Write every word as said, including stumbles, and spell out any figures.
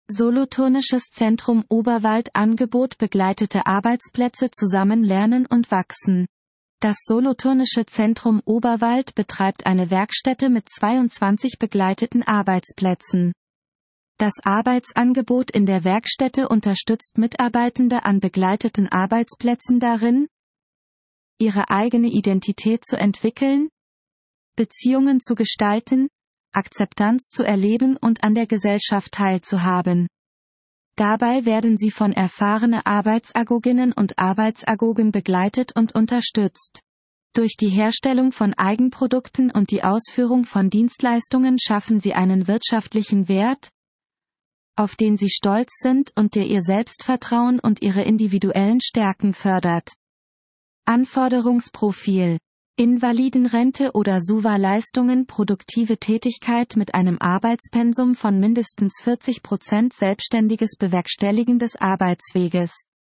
Solothurnisches Zentrum Oberwald Angebot begleitete Arbeitsplätze zusammen lernen und wachsen. Das Solothurnische Zentrum Oberwald betreibt eine Werkstätte mit zweiundzwanzig begleiteten Arbeitsplätzen. Das Arbeitsangebot in der Werkstätte unterstützt Mitarbeitende an begleiteten Arbeitsplätzen darin, ihre eigene Identität zu entwickeln, Beziehungen zu gestalten, Akzeptanz zu erleben und an der Gesellschaft teilzuhaben. Dabei werden sie von erfahrene Arbeitsagoginnen und Arbeitsagogen begleitet und unterstützt. Durch die Herstellung von Eigenprodukten und die Ausführung von Dienstleistungen schaffen sie einen wirtschaftlichen Wert, auf den sie stolz sind und der ihr Selbstvertrauen und ihre individuellen Stärken fördert. Anforderungsprofil: Invalidenrente oder S U V A-Leistungen, produktive Tätigkeit mit einem Arbeitspensum von mindestens vierzig Prozent, selbstständiges Bewerkstelligen des Arbeitsweges.